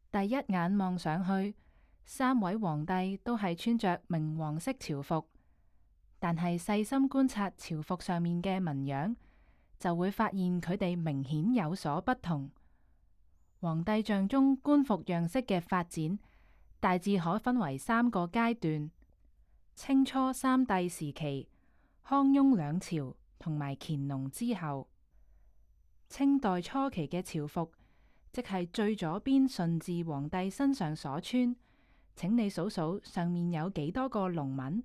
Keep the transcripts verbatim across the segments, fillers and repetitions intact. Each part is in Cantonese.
第一眼望上去，三位皇帝都係穿着明黃色朝服，但係細心觀察朝服上面嘅紋樣，就會發現佢哋明顯有所不同。皇帝像中官服樣式嘅發展，大致可分為三個階段：清初三帝時期、康雍兩朝同埋乾隆之後。清代初期嘅朝服，即係最左邊順治皇帝身上所穿，請你數數上面有幾多個龍紋？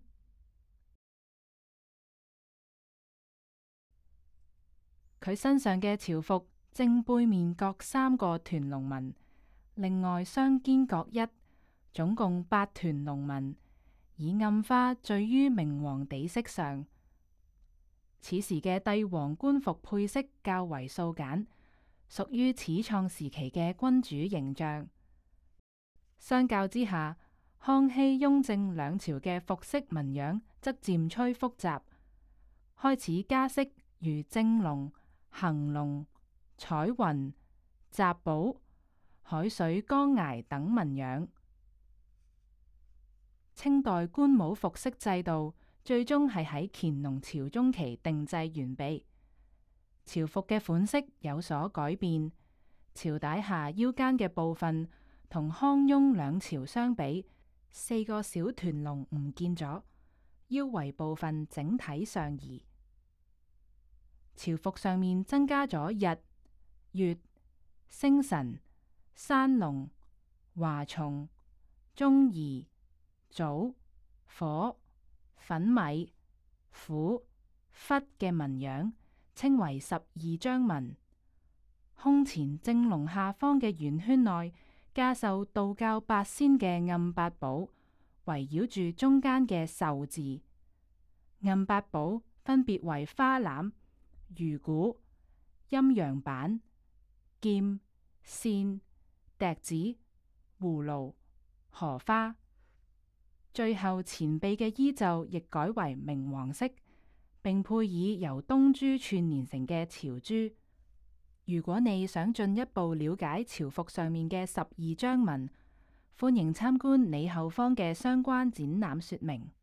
佢身上嘅朝服正背面各三個團龍紋，另外雙肩各一，總共八團龍紋，以暗花綴於明黃底色上。此時嘅帝王官服配飾較為素簡，屬於始創時期嘅君主形象。相較之下，康熙、雍正兩朝嘅服飾紋樣則漸趨複雜，開始加飾如正龍、行龍、彩雲、集寶、海水江崖等紋樣。清代官帽服飾制度最終係喺乾隆朝中期定製完備，朝服嘅款式有所改變，朝帶下腰間嘅部分同康雍兩朝相比，四個小團龍唔見咗，腰圍部分整體上移。朝服上面增加咗日、月、星辰、山龍、華松、忠義、棗、火、粉米、虎、忽嘅紋樣，稱為十二章紋。胸前正龍下方嘅圓圈內加繡道教八仙嘅暗八寶，圍繞住中間嘅壽字。暗八寶分別為花籃、魚鼓、陰陽板、劍、扇、笛子、葫蘆、荷花。最後前臂嘅衣袖亦改為明黃色，並配以由東珠串連成嘅朝珠。如果你想進一步了解朝服上面嘅十二章紋，歡迎參觀你後方嘅相關展覽說明。